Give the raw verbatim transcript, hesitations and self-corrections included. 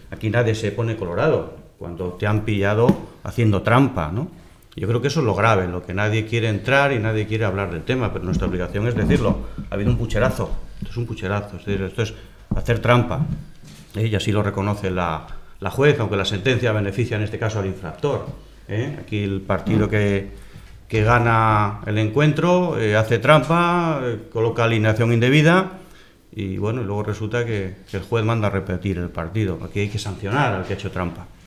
aquí nadie se pone colorado cuando te han pillado haciendo trampa, ¿no? Yo creo que eso es lo grave, lo que nadie quiere entrar y nadie quiere hablar del tema, pero nuestra obligación es decirlo. Ha habido un pucherazo, esto es un pucherazo, es decir, esto es hacer trampa, ¿eh? Y así lo reconoce la, la juez, aunque la sentencia beneficia en este caso al infractor, ¿eh? Aquí el partido que, que gana el encuentro eh, hace trampa, eh, coloca alineación indebida y bueno, luego resulta que, que el juez manda a repetir el partido. Aquí hay que sancionar al que ha hecho trampa.